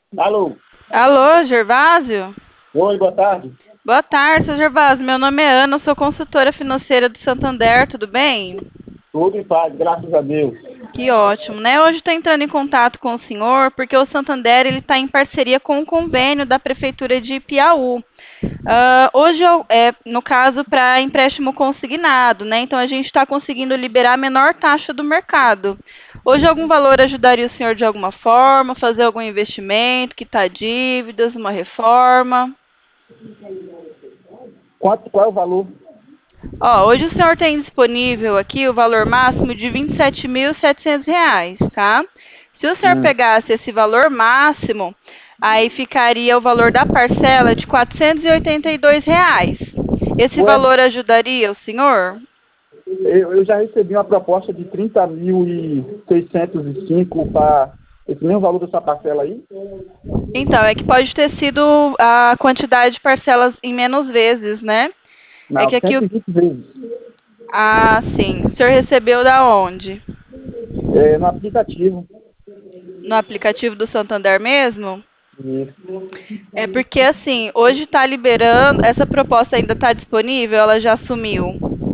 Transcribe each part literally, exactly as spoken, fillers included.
Alô? Alô, Gervásio? Oi, boa tarde. Boa tarde, seu Gervásio. Meu nome é Ana, sou consultora financeira do Santander, tudo bem? Tudo em paz, graças a Deus. Que ótimo, né? Hoje estou entrando em contato com o senhor porque o Santander ele está em parceria com o convênio da Prefeitura de Piauí. Ah, hoje, eu- é, no caso, para empréstimo consignado, né? Então, a gente está conseguindo liberar a menor taxa do mercado. Hoje, algum valor ajudaria o senhor de alguma forma, fazer algum investimento, quitar dívidas, uma reforma? Quanto, qual é o valor? Ó, hoje o senhor tem disponível aqui o valor máximo de vinte e sete mil e setecentos reais, tá? Se o senhor Hum, pegasse esse valor máximo, aí ficaria o valor da parcela de quatrocentos e oitenta e dois reais. Esse ué, valor ajudaria o senhor? eu, eu já recebi uma proposta de trinta mil e seiscentos e cinco para esse mesmo valor dessa parcela aí? Então, é que pode ter sido a quantidade de parcelas em menos vezes, né? É que Não, aqui o... cento e vinte vezes. Ah, sim. O senhor recebeu da onde? É, no aplicativo. No aplicativo do Santander mesmo? Isso. É porque assim, hoje está liberando, essa proposta ainda está disponível, ela já sumiu.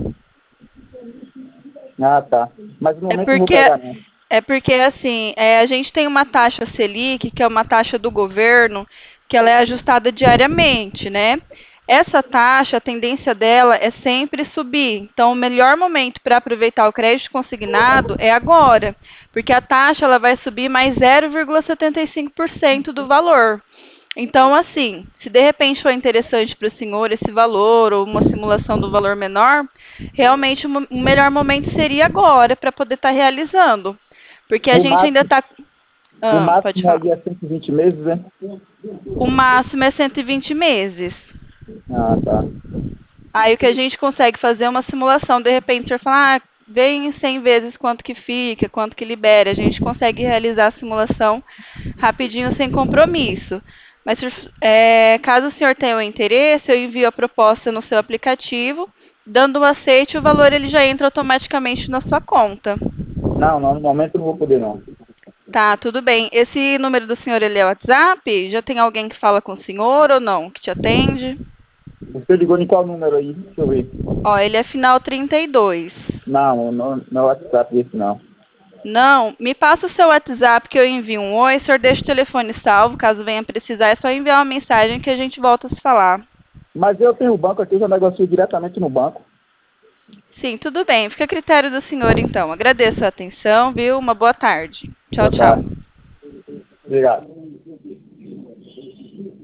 Ah, tá. Mas no É momento não vou porque pegar, não. é porque assim, é, a gente tem uma taxa Selic, que é uma taxa do governo, que ela é ajustada diariamente, né? Essa taxa, a tendência dela é sempre subir. Então, o melhor momento para aproveitar o crédito consignado é agora, porque a taxa ela vai subir mais zero vírgula setenta e cinco por cento do valor. Então, assim, se de repente for interessante para o senhor esse valor ou uma simulação do valor menor, realmente o mo- o melhor momento seria agora para poder estar realizando. Porque a O gente ainda máximo, está. o Ah, pode máximo falar. ali é cento e vinte meses, né? O máximo é cento e vinte meses. Ah, tá. Aí o que a gente consegue fazer é uma simulação. De repente, o senhor fala, ah, vem em cem vezes quanto que fica, quanto que libera. A gente consegue realizar a simulação rapidinho, sem compromisso. Mas se- é, caso o senhor tenha o interesse, eu envio a proposta no seu aplicativo. Dando o aceite, o valor ele já entra automaticamente na sua conta. Não, não, no momento eu não vou poder, não. Tá, tudo bem. Esse número do senhor, ele é o WhatsApp? Já tem alguém que fala com o senhor ou não? Que te atende? Você ligou em qual número aí? Deixa eu ver. Ó, ele é final trinta e dois. Não, não, não é WhatsApp esse não. Não, me passa o seu WhatsApp que eu envio um oi, o senhor deixa o telefone salvo, caso venha precisar, é só enviar uma mensagem que a gente volta a se falar. Mas eu tenho o banco aqui, eu já negocio diretamente no banco. Sim, tudo bem, fica a critério do senhor então. Agradeço a atenção, viu? Uma boa tarde. Tchau, Boa tchau. tarde. Obrigado.